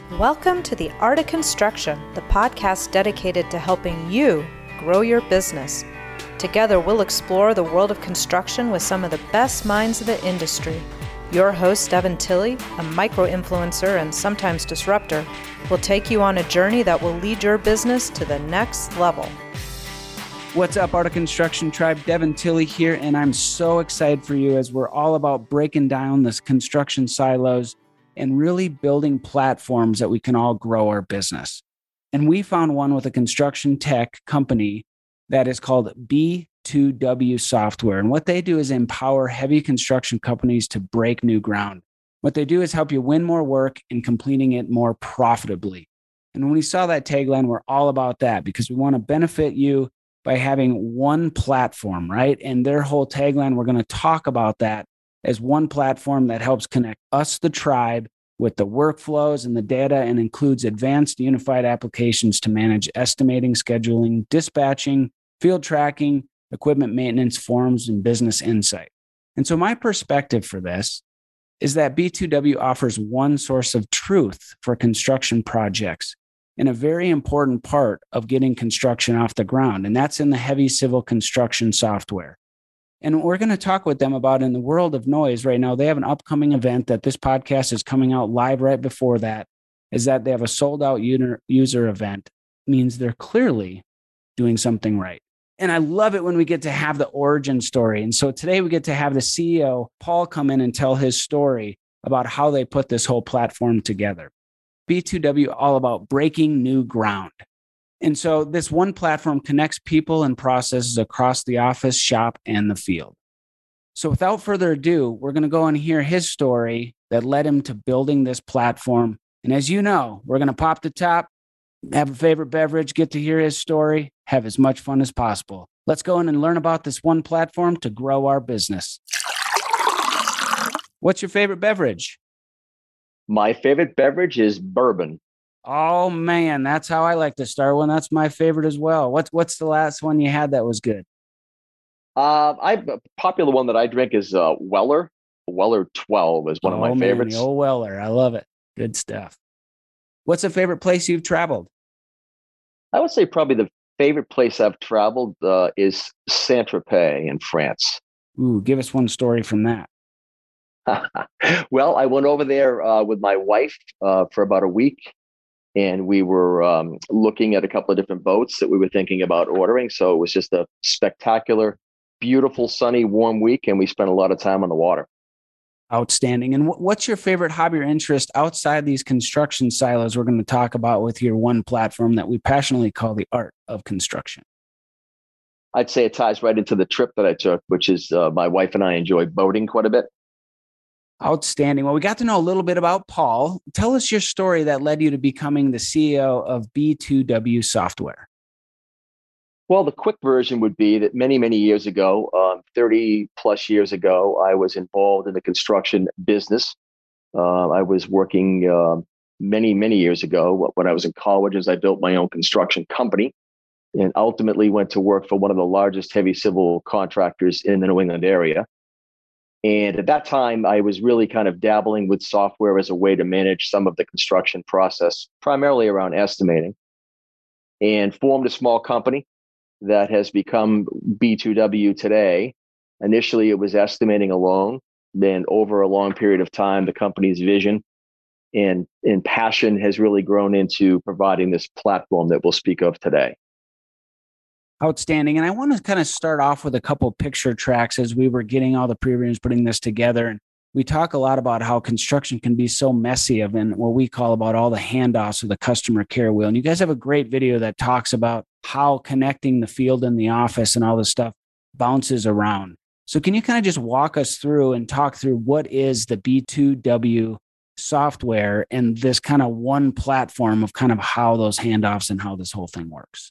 Welcome to The Art of Construction, the podcast dedicated to helping you grow your business. Together, we'll explore the world of construction with some of the best minds of the industry. Your host, Devin Tilley, a micro-influencer and sometimes disruptor, will take you on a journey that will lead your business to the next level. What's up, Art of Construction Tribe? Devin Tilley here, and I'm so excited for you as we're all about breaking down this construction silos and really building platforms that we can all grow our business. And we found one with a construction tech company that is called B2W Software. And what they do is empower heavy construction companies to break new ground. What they do is help you win more work and completing it more profitably. And when we saw that tagline, we're all about that because we want to benefit you by having one platform, right? And their whole tagline, we're going to talk about that as one platform that helps connect us, the tribe, with the workflows and the data, and includes advanced unified applications to manage estimating, scheduling, dispatching, field tracking, equipment maintenance, forms, and business insight. And so my perspective for this is that B2W offers one source of truth for construction projects and a very important part of getting construction off the ground, and that's in the heavy civil construction software. And we're going to talk with them about in the world of noise right now. They have an upcoming event that this podcast is coming out live right before that, is that they have a sold out user event. Means they're clearly doing something right. And I love it when we get to have the origin story. And so today we get to have the CEO, Paul, come in and tell his story about how they put this whole platform together. B2W, all about breaking new ground. And so this one platform connects people and processes across the office, shop, and the field. So without further ado, we're going to go and hear his story that led him to building this platform. And as you know, we're going to pop the top, have a favorite beverage, get to hear his story, have as much fun as possible. Let's go in and learn about this one platform to grow our business. What's your favorite beverage? My favorite beverage is bourbon. Oh, man, that's how I like to start one. That's my favorite as well. What's the last one you had that was good? A popular one that I drink is Weller. Weller 12 is one of my favorites. The old Weller. I love it. Good stuff. What's a favorite place you've traveled? I would say probably the favorite place I've traveled is Saint-Tropez in France. Ooh, give us one story from that. Well, I went over there with my wife for about a week. And we were looking at a couple of different boats that we were thinking about ordering. So it was just a spectacular, beautiful, sunny, warm week. And we spent a lot of time on the water. Outstanding. And what's your favorite hobby or interest outside these construction silos we're going to talk about with your one platform that we passionately call the art of construction? I'd say it ties right into the trip that I took, which is my wife and I enjoy boating quite a bit. Outstanding. Well, we got to know a little bit about Paul. Tell us your story that led you to becoming the CEO of B2W Software. Well, the quick version would be that many, many years ago, 30 plus years ago, I was involved in the construction business. I was working many, many years ago when I was in college as I built my own construction company and ultimately went to work for one of the largest heavy civil contractors in the New England area. And at that time, I was really kind of dabbling with software as a way to manage some of the construction process, primarily around estimating, and formed a small company that has become B2W today. Initially, it was estimating alone. Then over a long period of time, the company's vision and passion has really grown into providing this platform that we'll speak of today. Outstanding. And I want to kind of start off with a couple of picture tracks as we were getting all the pre-reviews, putting this together. And we talk a lot about how construction can be so messy of in what we call about all the handoffs of the customer care wheel. And you guys have a great video that talks about how connecting the field and the office and all this stuff bounces around. So can you kind of just walk us through and talk through what is the B2W software and this kind of one platform of kind of how those handoffs and how this whole thing works?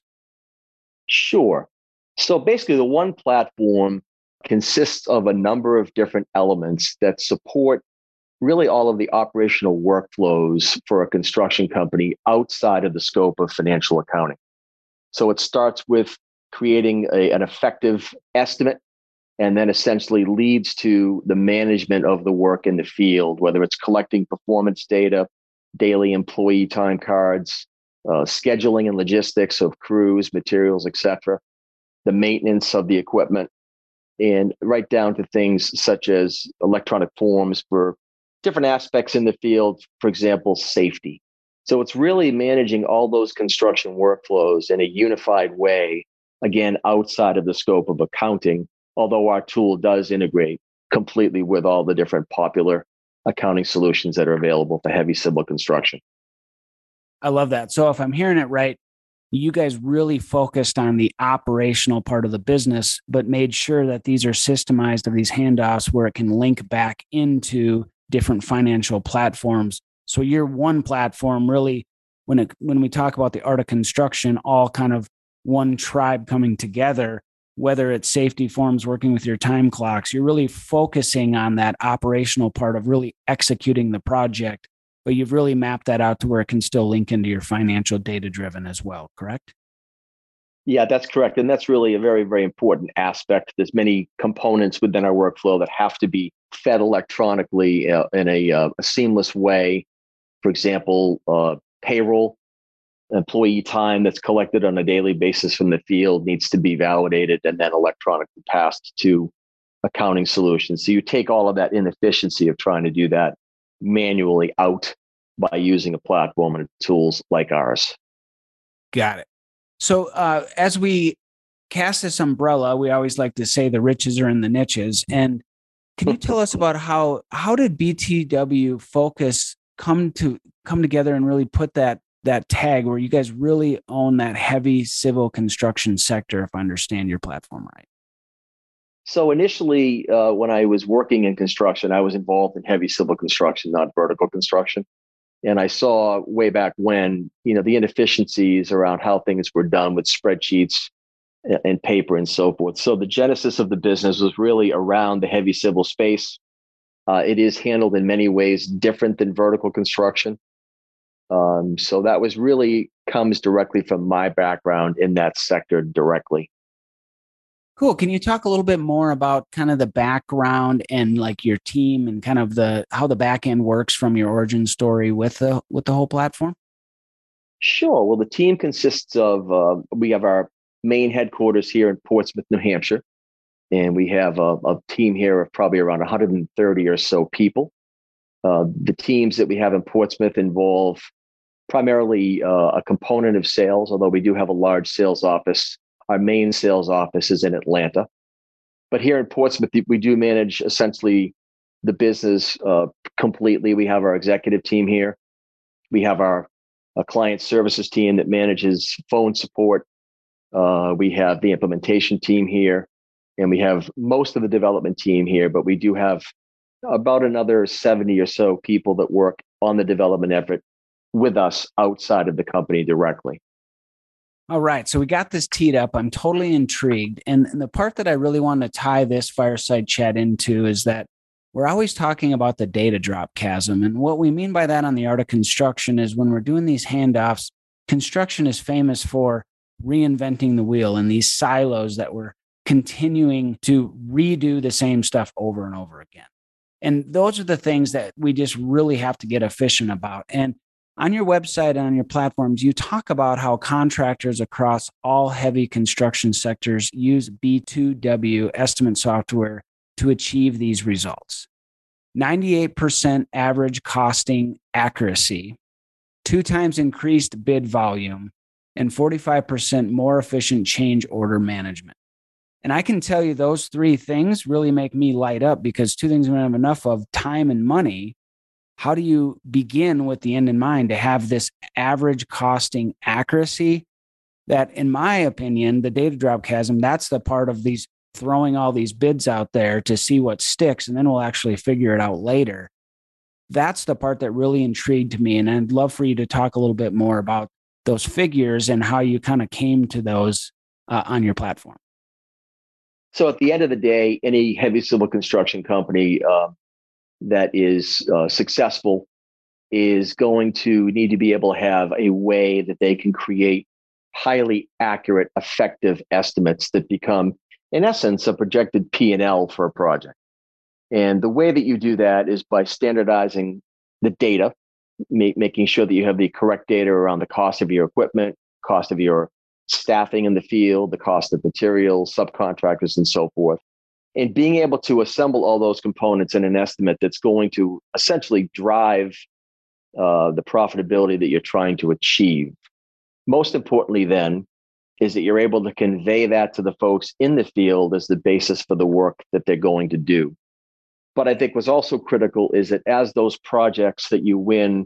Sure. So basically, the one platform consists of a number of different elements that support really all of the operational workflows for a construction company outside of the scope of financial accounting. So it starts with creating an effective estimate and then essentially leads to the management of the work in the field, whether it's collecting performance data, daily employee time cards, scheduling and logistics of crews, materials, etc., the maintenance of the equipment, and right down to things such as electronic forms for different aspects in the field, for example, safety. So it's really managing all those construction workflows in a unified way, again, outside of the scope of accounting, although our tool does integrate completely with all the different popular accounting solutions that are available for heavy civil construction. I love that. So if I'm hearing it right, you guys really focused on the operational part of the business, but made sure that these are systemized of these handoffs where it can link back into different financial platforms. So you're one platform really, when we talk about the art of construction, all kind of one tribe coming together, whether it's safety forms, working with your time clocks, you're really focusing on that operational part of really executing the project, but you've really mapped that out to where it can still link into your financial data driven as well, correct? Yeah, that's correct. And that's really a very, very important aspect. There's many components within our workflow that have to be fed electronically in a seamless way. For example, payroll, employee time that's collected on a daily basis from the field needs to be validated and then electronically passed to accounting solutions. So you take all of that inefficiency of trying to do that manually out by using a platform and tools like ours. Got it. So as we cast this umbrella, we always like to say the riches are in the niches. And can you tell us about how did BTW Focus come together and really put that tag where you guys really own that heavy civil construction sector, if I understand your platform right? So initially, when I was working in construction, I was involved in heavy civil construction, not vertical construction. And I saw way back when, the inefficiencies around how things were done with spreadsheets and paper and so forth. So the genesis of the business was really around the heavy civil space. It is handled in many ways different than vertical construction. So that was really comes directly from my background in that sector directly. Cool. Can you talk a little bit more about kind of the background and like your team and kind of how the back end works from your origin story with the whole platform? Sure. Well, the team consists of we have our main headquarters here in Portsmouth, New Hampshire, and we have a team here of probably around 130 or so people. The teams that we have in Portsmouth involve primarily a component of sales, although we do have a large sales office. Our main sales office is in Atlanta. But here in Portsmouth, we do manage essentially the business completely. We have our executive team here. We have our client services team that manages phone support. We have the implementation team here, and we have most of the development team here, but we do have about another 70 or so people that work on the development effort with us outside of the company directly. All right. So we got this teed up. I'm totally intrigued. And the part that I really want to tie this fireside chat into is that we're always talking about the data drop chasm. And what we mean by that on the art of construction is when we're doing these handoffs, construction is famous for reinventing the wheel and these silos that we're continuing to redo the same stuff over and over again. And those are the things that we just really have to get efficient about. And on your website and on your platforms, you talk about how contractors across all heavy construction sectors use B2W estimate software to achieve these results. 98% average costing accuracy, 2 times increased bid volume, and 45% more efficient change order management. And I can tell you those 3 things really make me light up because 2 things we don't have enough of: time and money. How do you begin with the end in mind to have this average costing accuracy that, in my opinion, the data drop chasm, that's the part of these throwing all these bids out there to see what sticks, and then we'll actually figure it out later. That's the part that really intrigued me. And I'd love for you to talk a little bit more about those figures and how you kind of came to those on your platform. So at the end of the day, any heavy civil construction company that is successful is going to need to be able to have a way that they can create highly accurate, effective estimates that become, in essence, a projected P&L for a project. And the way that you do that is by standardizing the data making sure that you have the correct data around the cost of your equipment, cost of your staffing in the field, the cost of materials, subcontractors, and so forth. And being able to assemble all those components in an estimate that's going to essentially drive the profitability that you're trying to achieve. Most importantly, then, is that you're able to convey that to the folks in the field as the basis for the work that they're going to do. But I think what's also critical is that as those projects that you win,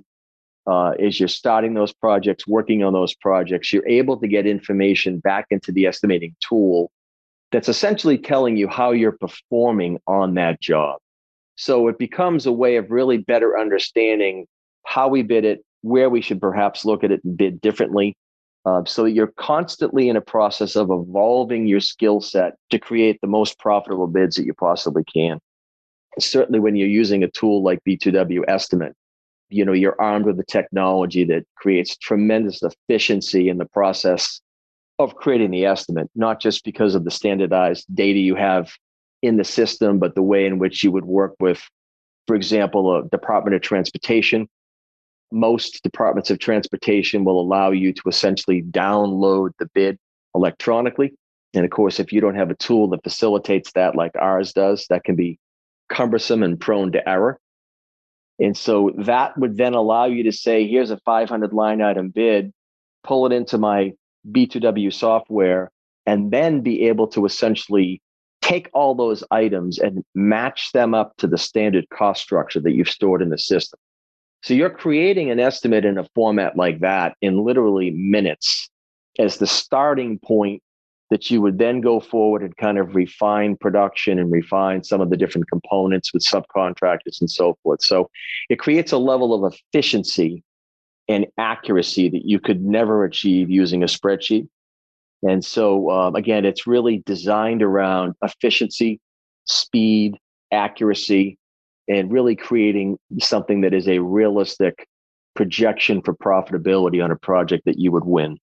as you're starting those projects, working on those projects, you're able to get information back into the estimating tool that's essentially telling you how you're performing on that job. So it becomes a way of really better understanding how we bid it, where we should perhaps look at it and bid differently, so that you're constantly in a process of evolving your skill set to create the most profitable bids that you possibly can. Certainly when you're using a tool like B2W Estimate, you're armed with the technology that creates tremendous efficiency in the process of creating the estimate, not just because of the standardized data you have in the system, but the way in which you would work with, for example, a Department of Transportation. Most departments of transportation will allow you to essentially download the bid electronically. And of course, if you don't have a tool that facilitates that like ours does, that can be cumbersome and prone to error. And so that would then allow you to say, here's a 500 line item bid, pull it into my B2W software, and then be able to essentially take all those items and match them up to the standard cost structure that you've stored in the system. So you're creating an estimate in a format like that in literally minutes as the starting point that you would then go forward and kind of refine production and refine some of the different components with subcontractors and so forth. So it creates a level of efficiency and accuracy that you could never achieve using a spreadsheet. And so, again, it's really designed around efficiency, speed, accuracy, and really creating something that is a realistic projection for profitability on a project that you would win.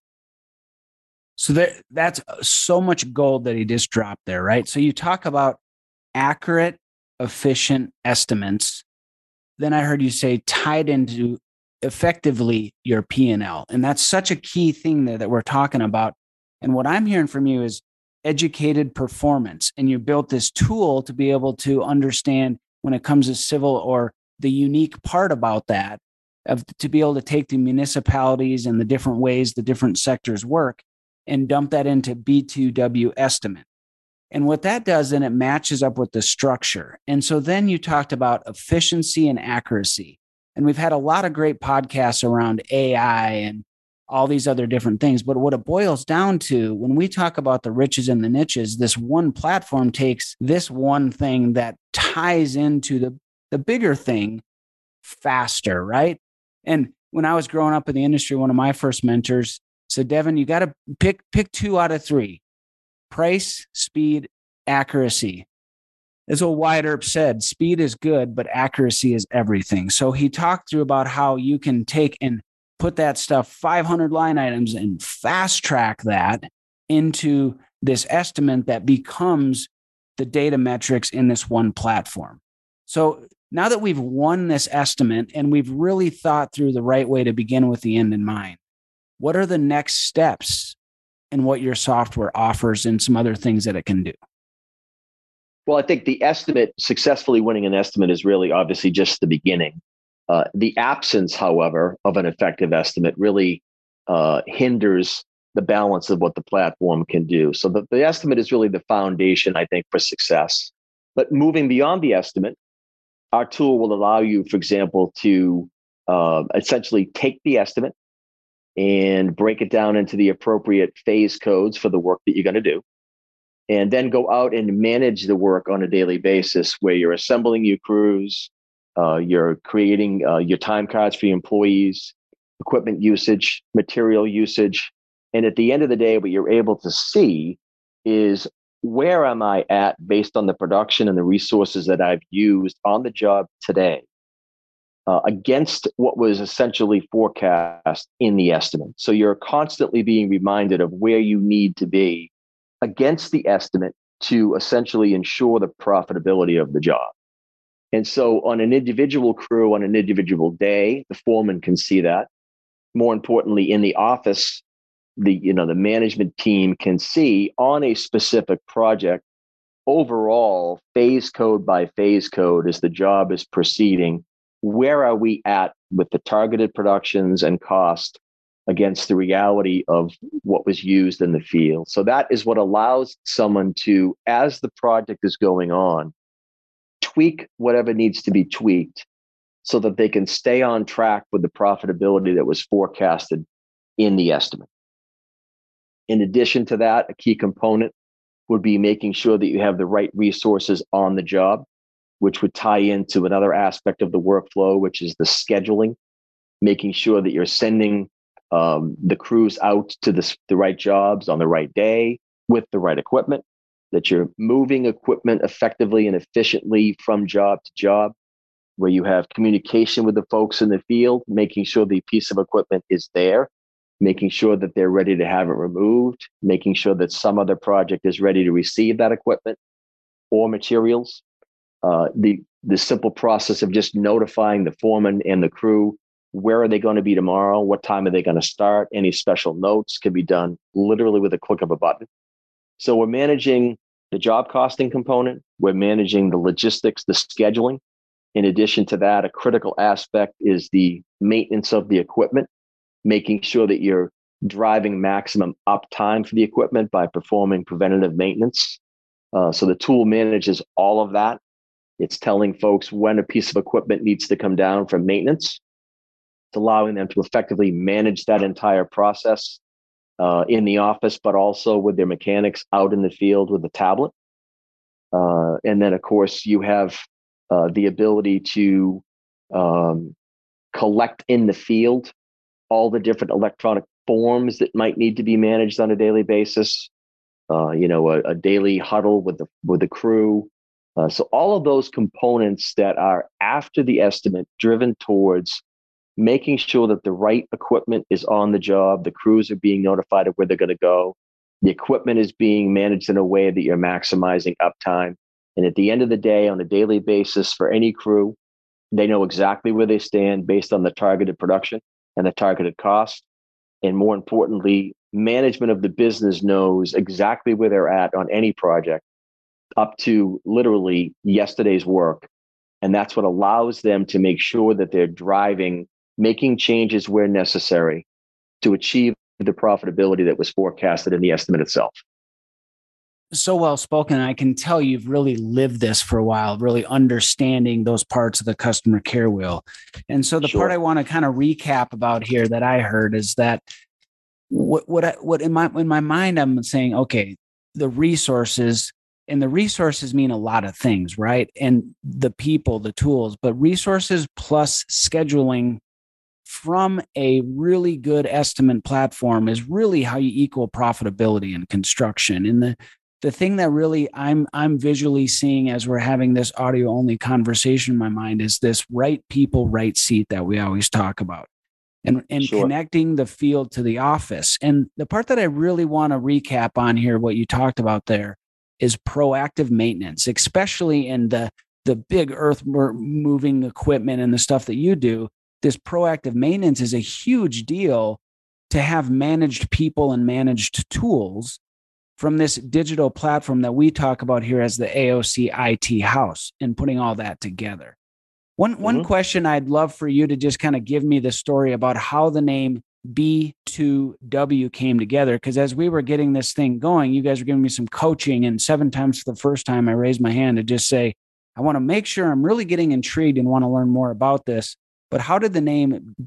So that's so much gold that he just dropped there, right? So you talk about accurate, efficient estimates. Then I heard you say tied into effectively your P&L. And that's such a key thing there that we're talking about. And what I'm hearing from you is educated performance. And you built this tool to be able to understand when it comes to civil, or the unique part about that, to be able to take the municipalities and the different ways the different sectors work and dump that into B2W Estimate. And what that does, then it matches up with the structure. And so then you talked about efficiency and accuracy. And we've had a lot of great podcasts around AI and all these other different things. But what it boils down to, when we talk about the riches and the niches, this one platform takes this one thing that ties into the bigger thing faster, right? And when I was growing up in the industry, one of my first mentors said, Devin, you got to pick 2 out of 3: price, speed, accuracy. As what Wyatt Earp said, speed is good, but accuracy is everything. So he talked through about how you can take and put that stuff, 500 line items, and fast track that into this estimate that becomes the data metrics in this one platform. So now that we've won this estimate and we've really thought through the right way to begin with the end in mind, what are the next steps in what your software offers and some other things that it can do? Well, I think the estimate, successfully winning an estimate, is really obviously just the beginning. The absence, however, of an effective estimate really hinders the balance of what the platform can do. So the estimate is really the foundation, I think, for success. But moving beyond the estimate, our tool will allow you, for example, to essentially take the estimate and break it down into the appropriate phase codes for the work that you're going to do, and then go out and manage the work on a daily basis, where you're assembling your crews, you're creating your time cards for your employees, equipment usage, material usage. And at the end of the day, what you're able to see is, where am I at based on the production and the resources that I've used on the job today against what was essentially forecast in the estimate. So you're constantly being reminded of where you need to be against the estimate to essentially ensure the profitability of the job. And so on an individual crew, on an individual day, the foreman can see that. More importantly, in the office, the management team can see on a specific project overall, phase code by phase code, as the job is proceeding, where are we at with the targeted productions and cost against the reality of what was used in the field. So that is what allows someone to, as the project is going on, tweak whatever needs to be tweaked so that they can stay on track with the profitability that was forecasted in the estimate. In addition to that, a key component would be making sure that you have the right resources on the job, which would tie into another aspect of the workflow, which is the scheduling, making sure that you're sending the crews out to the right jobs on the right day with the right equipment, that you're moving equipment effectively and efficiently from job to job, where you have communication with the folks in the field, making sure the piece of equipment is there, making sure that they're ready to have it removed, making sure that some other project is ready to receive that equipment or materials. The simple process of just notifying the foreman and the crew, where are they going to be tomorrow? What time are they going to start? Any special notes can be done literally with a click of a button. So we're managing the job costing component. We're managing the logistics, the scheduling. In addition to that, a critical aspect is the maintenance of the equipment, making sure that you're driving maximum uptime for the equipment by performing preventative maintenance. So the tool manages all of that. It's telling folks when a piece of equipment needs to come down for maintenance. It's allowing them to effectively manage that entire process in the office, but also with their mechanics out in the field with the tablet. And then, of course, you have the ability to collect in the field all the different electronic forms that might need to be managed on a daily basis. A daily huddle with the crew. So all of those components that are after the estimate, driven towards making sure that the right equipment is on the job, the crews are being notified of where they're going to go, the equipment is being managed in a way that you're maximizing uptime. And at the end of the day, on a daily basis for any crew, they know exactly where they stand based on the targeted production and the targeted cost. And more importantly, management of the business knows exactly where they're at on any project up to literally yesterday's work. And that's what allows them to make sure that they're driving, making changes where necessary to achieve the profitability that was forecasted in the estimate itself. So well spoken. I can tell you've really lived this for a while, really understanding those parts of the customer care wheel. And so the part I want to kind of recap about here that I heard is that what in my mind, I'm saying, okay, the resources mean a lot of things, right? And the people, the tools, but resources plus scheduling from a really good estimate platform is really how you equal profitability in construction. And the thing that really I'm visually seeing as we're having this audio only conversation in my mind is this right people, right seat that we always talk about, and connecting the field to the office. And the part that I really want to recap on here, what you talked about there, is proactive maintenance, especially in the big earth moving equipment and the stuff that you do. This proactive maintenance is a huge deal to have managed people and managed tools from this digital platform that we talk about here as the AOC IT house, and putting all that together. One question I'd love for you to just kind of give me the story about how the name B2W came together. Because as we were getting this thing going, you guys were giving me some coaching, and 7 times for the first time, I raised my hand to just say, I want to make sure I'm really getting intrigued and want to learn more about this. But how did the name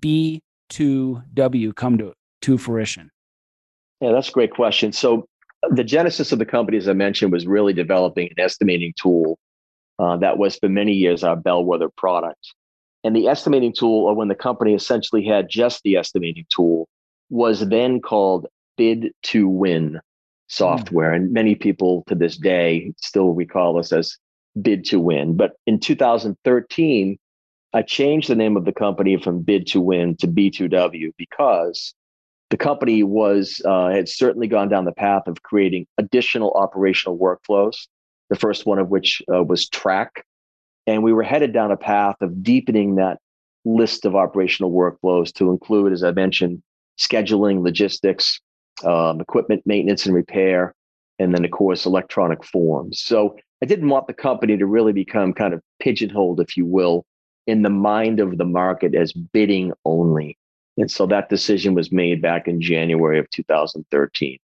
B2W come to fruition? Yeah, that's a great question. So the genesis of the company, as I mentioned, was really developing an estimating tool that was for many years our bellwether product. And the estimating tool, or when the company essentially had just the estimating tool, was then called Bid to Win software. And many people to this day still recall us as Bid to Win. But in 2013, I changed the name of the company from Bid to Win to B2W because the company had certainly gone down the path of creating additional operational workflows. The first one of which was Track. And we were headed down a path of deepening that list of operational workflows to include, as I mentioned, scheduling, logistics, equipment maintenance and repair, and then, of course, electronic forms. So I didn't want the company to really become kind of pigeonholed, if you will, in the mind of the market as bidding only. And so that decision was made back in January of 2013.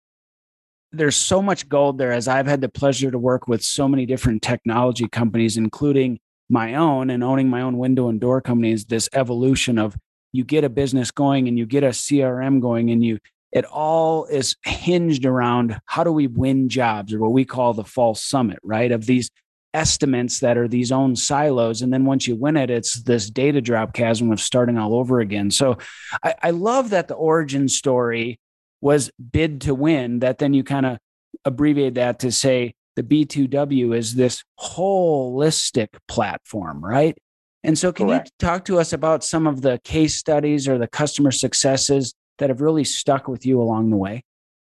There's so much gold there, as I've had the pleasure to work with so many different technology companies, including my own, and owning my own window and door company is this evolution of you get a business going and you get a CRM going, and it all is hinged around how do we win jobs, or what we call the false summit, right? Of these estimates that are these own silos. And then once you win it, it's this data drop chasm of starting all over again. So I love that the origin story was bid to win, that then you kind of abbreviate that to say the B2W is this holistic platform, right? And so can Correct. you talk to us about some of the case studies or the customer successes that have really stuck with you along the way?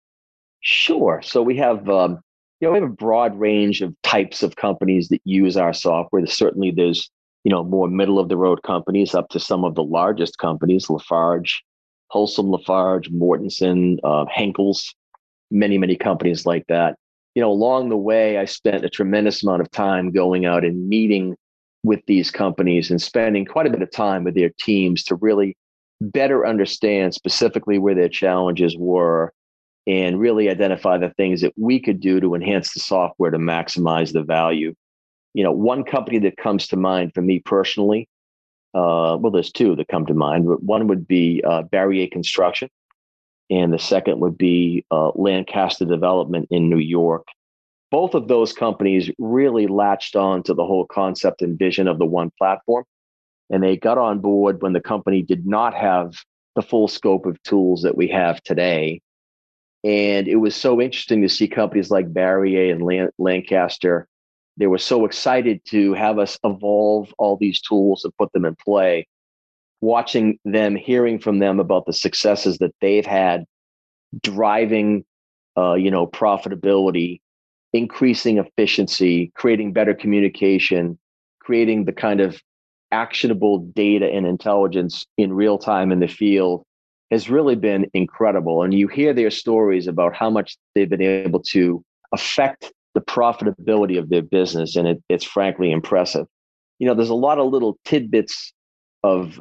Sure. So we have, we have a broad range of types of companies that use our software. Certainly there's, more middle of the road companies up to some of the largest companies, Lafarge, Holcim Lafarge, Mortenson, Henkel's, many, many companies like that. Along the way, I spent a tremendous amount of time going out and meeting with these companies and spending quite a bit of time with their teams to really better understand specifically where their challenges were and really identify the things that we could do to enhance the software to maximize the value. One company that comes to mind for me personally, well, there's two that come to mind. One would be Barrier Construction, and the second would be Lancaster Development in New York. Both of those companies really latched on to the whole concept and vision of the one platform. And they got on board when the company did not have the full scope of tools that we have today. And it was so interesting to see companies like Barrier and Lancaster. They were so excited to have us evolve all these tools and put them in play. Watching them, hearing from them about the successes that they've had, driving, profitability, increasing efficiency, creating better communication, creating the kind of actionable data and intelligence in real time in the field has really been incredible. And you hear their stories about how much they've been able to affect the profitability of their business. And it's frankly impressive. There's a lot of little tidbits of,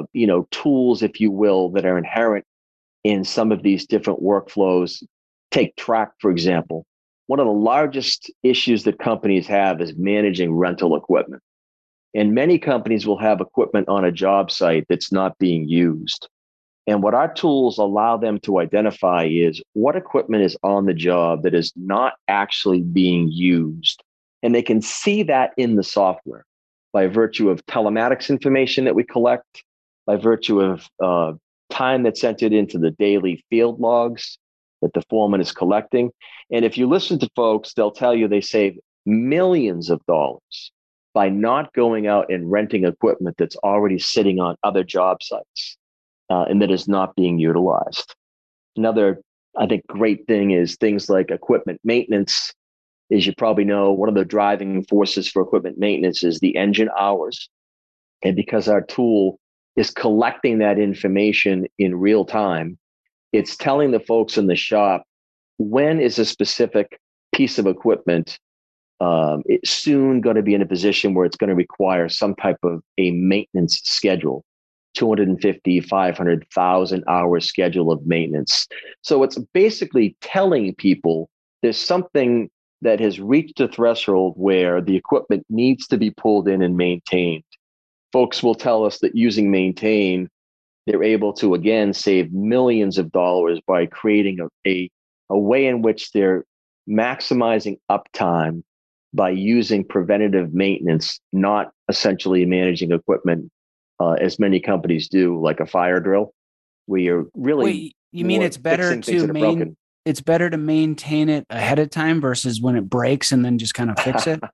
tools, if you will, that are inherent in some of these different workflows. Take Track, for example. One of the largest issues that companies have is managing rental equipment. And many companies will have equipment on a job site that's not being used. And what our tools allow them to identify is what equipment is on the job that is not actually being used. And they can see that in the software by virtue of telematics information that we collect, by virtue of time that's entered into the daily field logs that the foreman is collecting. And if you listen to folks, they'll tell you they save millions of dollars by not going out and renting equipment that's already sitting on other job sites and that is not being utilized. Another, I think, great thing is things like equipment maintenance. As you probably know, one of the driving forces for equipment maintenance is the engine hours. And because our tool is collecting that information in real time, it's telling the folks in the shop when is a specific piece of equipment it's soon going to be in a position where it's going to require some type of a maintenance schedule, 250, 500,000 hour schedule of maintenance. So it's basically telling people there's something that has reached a threshold where the equipment needs to be pulled in and maintained. Folks will tell us that using Maintain, they're able to, again, save millions of dollars by creating a way in which they're maximizing uptime by using preventative maintenance, not essentially managing equipment as many companies do, like a fire drill, where you're really. Wait, you mean it's better it's better to maintain it ahead of time versus when it breaks and then just kind of fix it?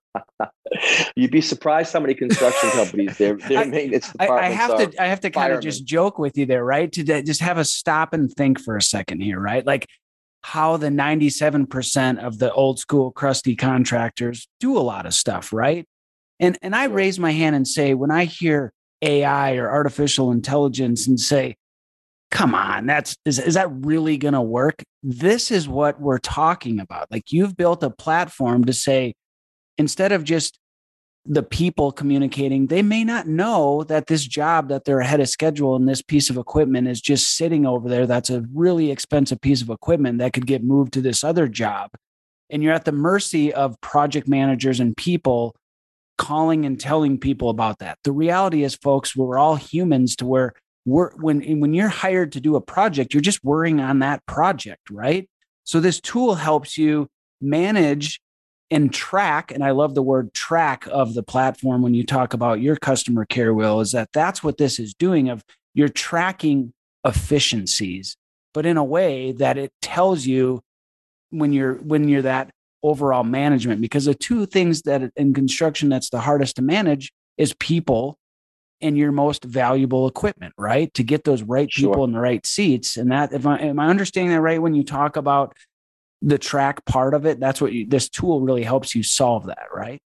You'd be surprised how many construction companies their maintenance departments I have to kind of just joke with you there, right? To just have us stop and think for a second here, right? Like how the 97% of the old school crusty contractors do a lot of stuff, right? And I raise my hand and say, when I hear AI or artificial intelligence and say, come on, is that really going to work? This is what we're talking about. Like, you've built a platform to say, instead of just the people communicating, they may not know that this job that they're ahead of schedule and this piece of equipment is just sitting over there. That's a really expensive piece of equipment that could get moved to this other job. And you're at the mercy of project managers and people calling and telling people about that. The reality is, folks, we're all humans to where when you're hired to do a project, you're just worrying on that project, right? So this tool helps you manage and track, and I love the word track of the platform when you talk about your customer care, Will, is that's what this is doing. Of you're tracking efficiencies, but in a way that it tells you when you're that overall management, because the two things that in construction that's the hardest to manage is people and your most valuable equipment, right? To get those right people in the right seats. And that, am I understanding that right when you talk about the track part of it? That's what this tool really helps you solve that, right?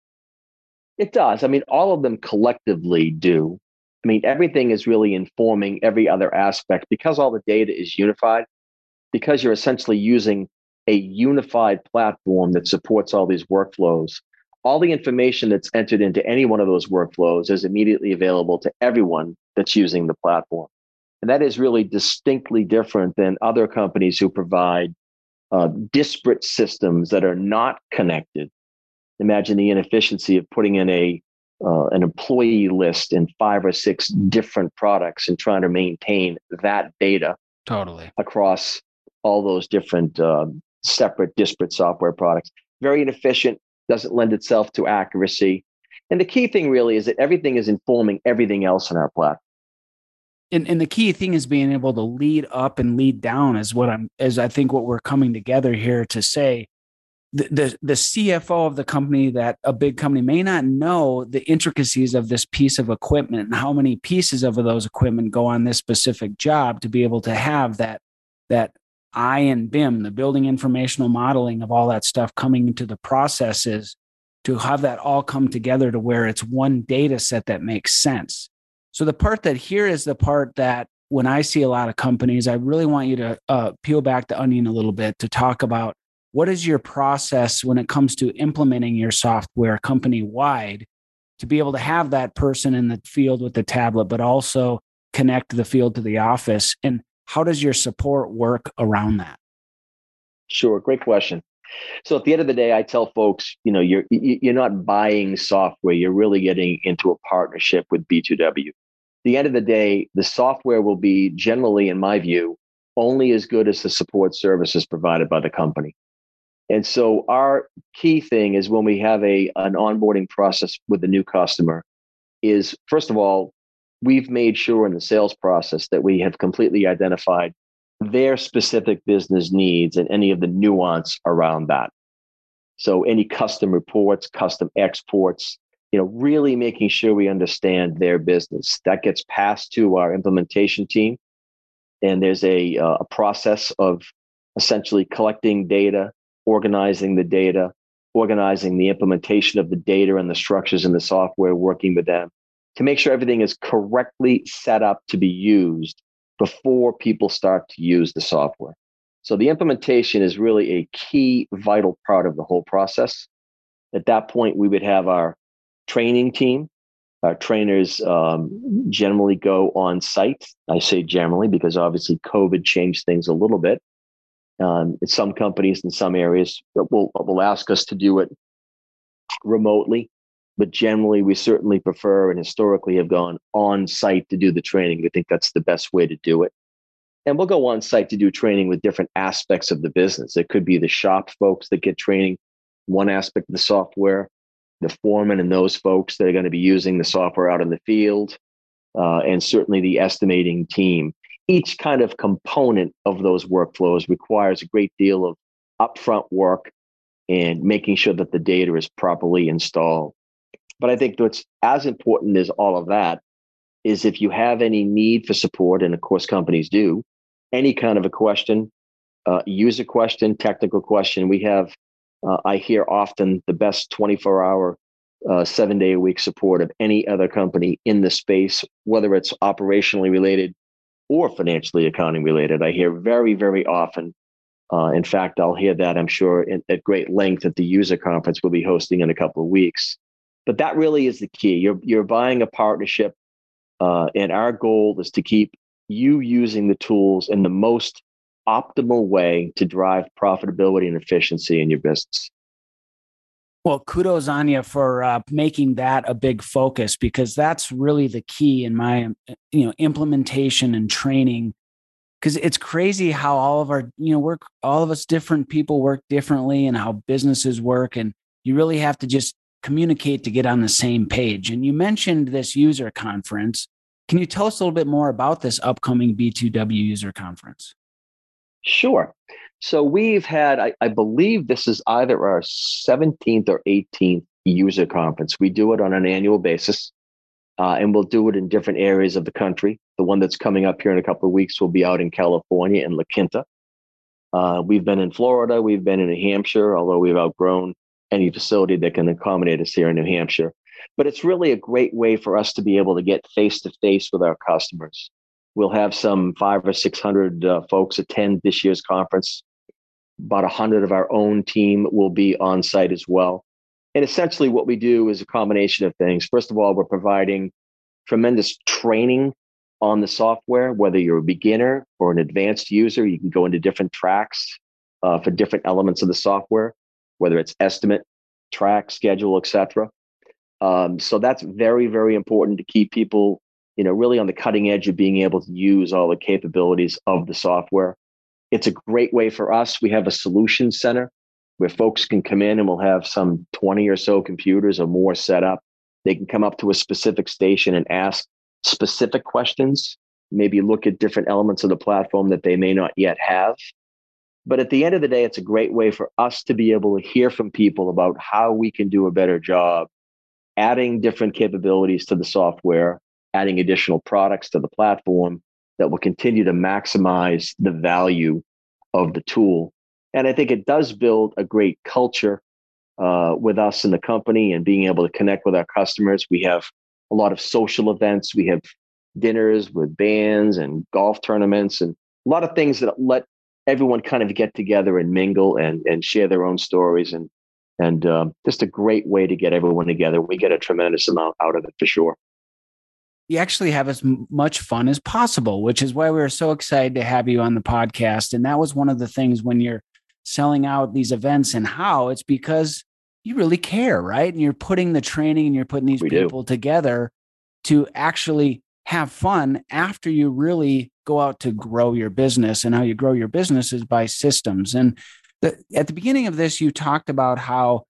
It does. I mean, all of them collectively do. I mean, everything is really informing every other aspect because all the data is unified, because you're essentially using a unified platform that supports all these workflows. All the information that's entered into any one of those workflows is immediately available to everyone that's using the platform. And that is really distinctly different than other companies who provide disparate systems that are not connected. Imagine the inefficiency of putting in an employee list in 5 or 6 different products and trying to maintain that data across all those different separate, disparate software products. Very inefficient, doesn't lend itself to accuracy. And the key thing really is that everything is informing everything else in our platform. And the key thing is being able to lead up and lead down is I think what we're coming together here to say. The CFO of the company, that a big company, may not know the intricacies of this piece of equipment and how many pieces of those equipment go on this specific job, to be able to have that I and BIM, the building informational modeling of all that stuff coming into the processes, to have that all come together to where it's one data set that makes sense. So the part that here is the part that when I see a lot of companies, I really want you to peel back the onion a little bit to talk about what is your process when it comes to implementing your software company-wide to be able to have that person in the field with the tablet, but also connect the field to the office? And how does your support work around that? Sure, great question. So at the end of the day, I tell folks, you're not buying software, you're really getting into a partnership with B2W. At the end of the day, the software will be generally, in my view, only as good as the support services provided by the company. And so our key thing is when we have an onboarding process with a new customer is, first of all, we've made sure in the sales process that we have completely identified their specific business needs and any of the nuance around that. So any custom reports, custom exports, really making sure we understand their business. That gets passed to our implementation team. And there's a process of essentially collecting data, organizing the data, organizing the implementation of the data and the structures in the software, working with them to make sure everything is correctly set up to be used before people start to use the software. So the implementation is really a key, vital part of the whole process. At that point, we would have our training team. Our trainers generally go on site. I say generally because obviously COVID changed things a little bit. Some companies in some areas will ask us to do it remotely, but generally we certainly prefer and historically have gone on site to do the training. We think that's the best way to do it. And we'll go on site to do training with different aspects of the business. It could be the shop folks that get training, one aspect of the software, the foreman and those folks that are going to be using the software out in the field, and certainly the estimating team. Each kind of component of those workflows requires a great deal of upfront work and making sure that the data is properly installed. But I think what's as important as all of that is if you have any need for support, and of course companies do, any kind of a question, user question, technical question, we have, I hear often, the best 24-hour 7-day a week support of any other company in the space, whether it's operationally related or financially accounting related. I hear very, very often. In fact, I'll hear that, I'm sure, at great length at the user conference we'll be hosting in a couple of weeks. But that really is the key. You're buying a partnership, and our goal is to keep you using the tools in the most optimal way to drive profitability and efficiency in your business. Well, kudos on you for making that a big focus, because that's really the key in my implementation and training. Because it's crazy how all of our all of us different people work differently, and how businesses work, and you really have to just communicate to get on the same page. And you mentioned this user conference. Can you tell us a little bit more about this upcoming B2W user conference? Sure. So we've had, I believe this is either our 17th or 18th user conference. We do it on an annual basis, and we'll do it in different areas of the country. The one that's coming up here in a couple of weeks will be out in California in La Quinta. We've been in Florida. We've been in New Hampshire, although we've outgrown any facility that can accommodate us here in New Hampshire. But it's really a great way for us to be able to get face-to-face with our customers. We'll have some 500 or 600 folks attend this year's conference. About 100 of our own team will be on site as well. And essentially what we do is a combination of things. First of all, we're providing tremendous training on the software, whether you're a beginner or an advanced user. You can go into different tracks for different elements of the software, whether it's estimate, track, schedule, etc. So that's very, very important to keep people, really on the cutting edge of being able to use all the capabilities of the software. It's a great way for us. We have a solution center where folks can come in, and we'll have some 20 or so computers or more set up. They can come up to a specific station and ask specific questions, maybe look at different elements of the platform that they may not yet have. But at the end of the day, it's a great way for us to be able to hear from people about how we can do a better job adding different capabilities to the software, adding additional products to the platform that will continue to maximize the value of the tool. And I think it does build a great culture with us in the company and being able to connect with our customers. We have a lot of social events. We have dinners with bands and golf tournaments and a lot of things that let everyone kind of get together and mingle and share their own stories. And just a great way to get everyone together. We get a tremendous amount out of it for sure. You actually have as much fun as possible, which is why we were so excited to have you on the podcast. And that was one of the things when you're selling out these events and how it's because you really care, right? And you're putting the training and you're putting these people together to actually have fun after you really go out to grow your business. And how you grow your business is by systems. And at the beginning of this, you talked about how,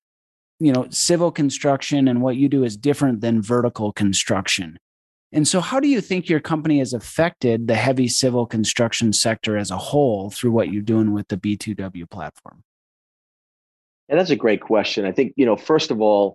civil construction and what you do is different than vertical construction. And so how do you think your company has affected the heavy civil construction sector as a whole through what you're doing with the B2W platform? And that's a great question. I think, first of all,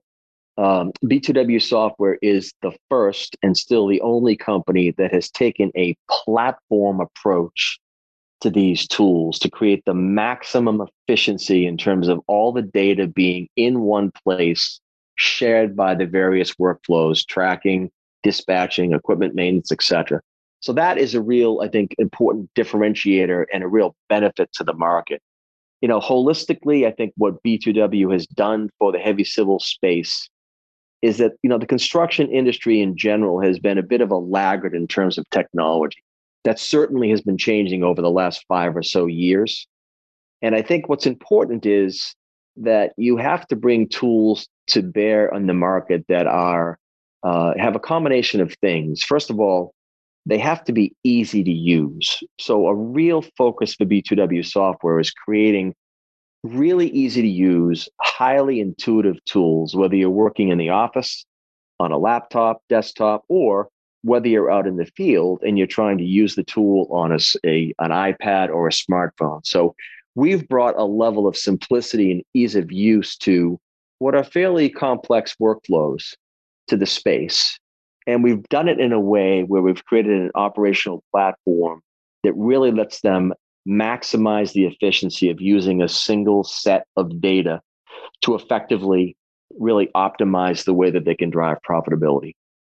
B2W Software is the first and still the only company that has taken a platform approach to these tools to create the maximum efficiency in terms of all the data being in one place, shared by the various workflows, tracking, dispatching, equipment maintenance, etc. So that is a real, I think, important differentiator and a real benefit to the market. Holistically, I think what B2W has done for the heavy civil space is that, the construction industry in general has been a bit of a laggard in terms of technology. That certainly has been changing over the last 5 or so years. And I think what's important is that you have to bring tools to bear on the market that are have a combination of things. First of all, they have to be easy to use. So a real focus for B2W Software is creating really easy to use, highly intuitive tools, whether you're working in the office, on a laptop, desktop, or whether you're out in the field and you're trying to use the tool on an iPad or a smartphone. So we've brought a level of simplicity and ease of use to what are fairly complex workflows to the space. And we've done it in a way where we've created an operational platform that really lets them maximize the efficiency of using a single set of data to effectively really optimize the way that they can drive profitability.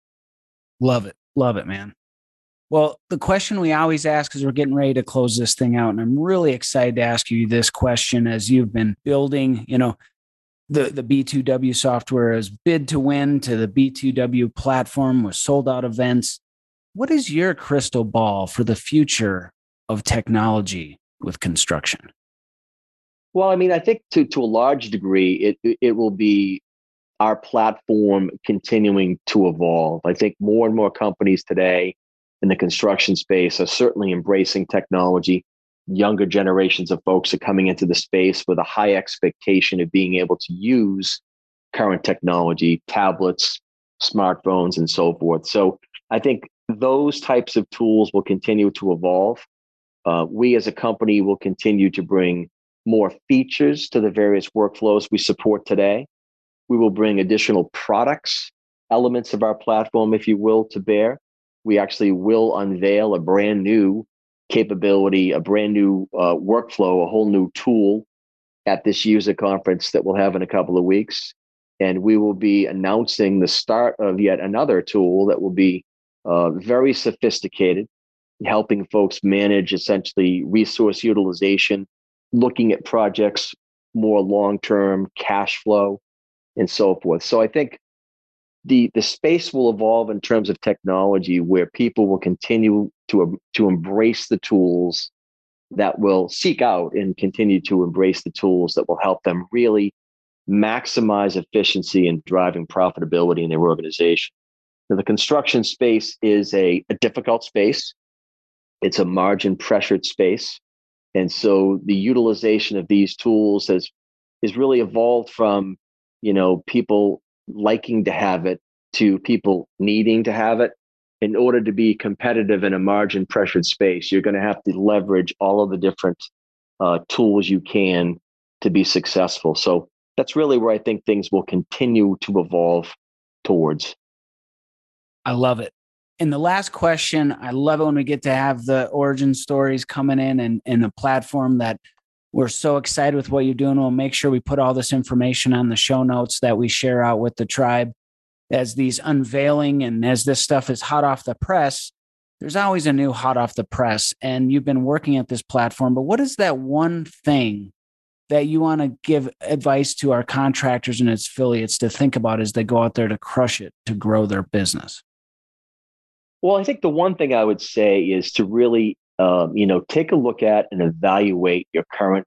Love it. Love it, man. Well, the question we always ask as we're getting ready to close this thing out, and I'm really excited to ask you this question as you've been building, the B2W software as bid to win to the B2W platform with sold out events. What is your crystal ball for the future of technology with construction? Well, I mean, I think to a large degree, it will be our platform continuing to evolve. I think more and more companies today in the construction space are certainly embracing technology. Younger generations of folks are coming into the space with a high expectation of being able to use current technology, tablets, smartphones, and so forth. So I think those types of tools will continue to evolve. We as a company will continue to bring more features to the various workflows we support today. We will bring additional products, elements of our platform, if you will, to bear. We actually will unveil a brand new capability, a brand new workflow, a whole new tool at this user conference that we'll have in a couple of weeks. And we will be announcing the start of yet another tool that will be very sophisticated, helping folks manage essentially resource utilization, looking at projects more long-term, cash flow, and so forth. So I think the space will evolve in terms of technology where people will continue to embrace the tools that will seek out and continue to embrace the tools that will help them really maximize efficiency and driving profitability in their organization. Now, the construction space is a difficult space. It's a margin pressured space. And so the utilization of these tools has really evolved from, people liking to have it to people needing to have it. In order to be competitive in a margin pressured space, you're going to have to leverage all of the different tools you can to be successful. So that's really where I think things will continue to evolve towards. I love it. And the last question, I love it when we get to have the origin stories coming in and a platform that we're so excited with what you're doing. We'll make sure we put all this information on the show notes that we share out with the tribe as these unveiling and as this stuff is hot off the press. There's always a new hot off the press, and you've been working at this platform. But what is that one thing that you want to give advice to our contractors and its affiliates to think about as they go out there to crush it, to grow their business? Well, I think the one thing I would say is to really, take a look at and evaluate your current,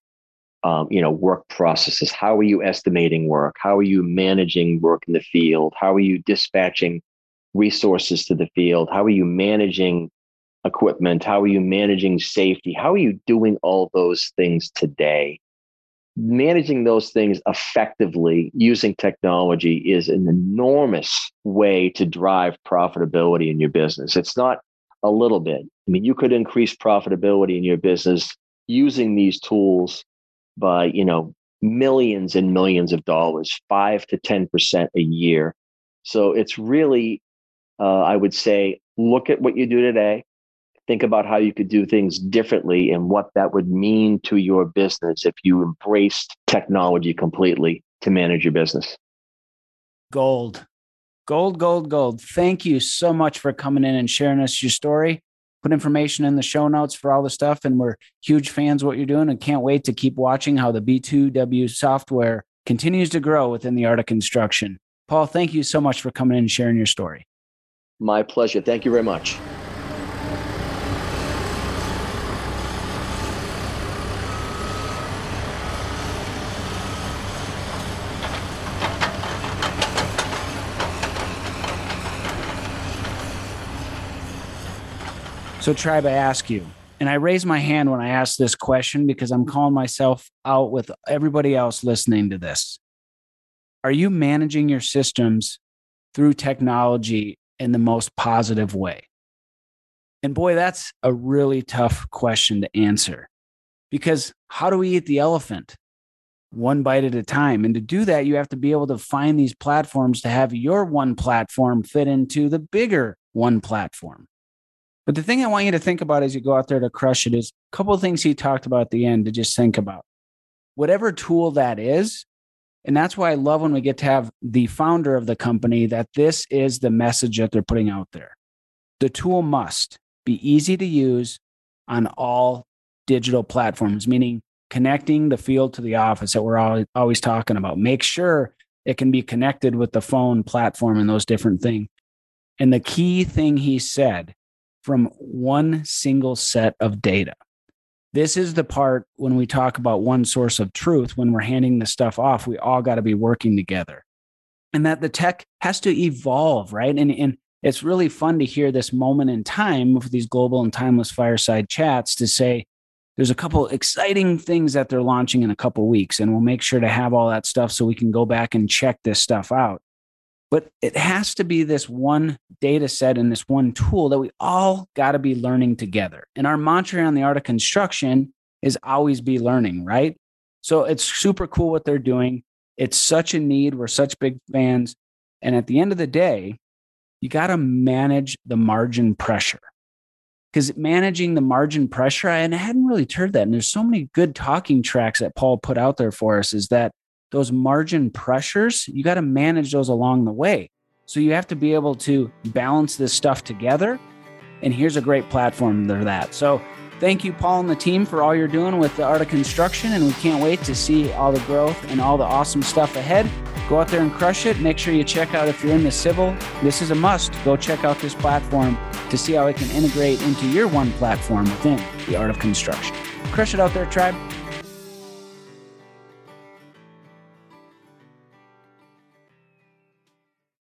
work processes. How are you estimating work? How are you managing work in the field? How are you dispatching resources to the field? How are you managing equipment? How are you managing safety? How are you doing all those things today? Managing those things effectively using technology is an enormous way to drive profitability in your business. It's not a little bit. I mean, you could increase profitability in your business using these tools by, millions and millions of dollars, 5 to 10% a year. So it's really, I would say, look at what you do today. Think about how you could do things differently and what that would mean to your business if you embraced technology completely to manage your business. Gold. Gold, gold, gold. Thank you so much for coming in and sharing us your story. Put information in the show notes for all the stuff. And we're huge fans of what you're doing and can't wait to keep watching how the B2W software continues to grow within the art of construction. Paul, thank you so much for coming in and sharing your story. My pleasure. Thank you very much. So, Tribe, I ask you, and I raise my hand when I ask this question because I'm calling myself out with everybody else listening to this. Are you managing your systems through technology in the most positive way? And boy, that's a really tough question to answer because how do we eat the elephant? One bite at a time. And to do that, you have to be able to find these platforms to have your one platform fit into the bigger one platform. But the thing I want you to think about as you go out there to crush it is a couple of things he talked about at the end to just think about. Whatever tool that is, And that's why I love when we get to have the founder of the company, that this is the message that they're putting out there. The tool must be easy to use on all digital platforms, meaning connecting the field to the office that we're always talking about. Make sure it can be connected with the phone platform and those different things. And the key thing he said, from one single set of data. This is the part when we talk about one source of truth, when we're handing the stuff off, we all got to be working together. And that the tech has to evolve, right? And it's really fun to hear this moment in time with these global and timeless fireside chats to say, there's a couple exciting things that they're launching in a couple weeks, and we'll make sure to have all that stuff so we can go back and check this stuff out. But it has to be this one data set and this one tool that we all got to be learning together. And our mantra on the Art of Construction is always be learning, right? So it's super cool what they're doing. It's such a need. We're such big fans. And at the end of the day, you got to manage the margin pressure. Because managing the margin pressure, and I hadn't really heard that. And there's so many good talking tracks that Paul put out there for us, is that those margin pressures, you got to manage those along the way. So you have to be able to balance this stuff together. And here's a great platform for that. So thank you, Paul and the team, for all you're doing with the Art of Construction. And we can't wait to see all the growth and all the awesome stuff ahead. Go out there and crush it. Make sure you check out, if you're in the civil, this is a must. Go check out this platform to see how it can integrate into your one platform within the Art of Construction. Crush it out there, tribe.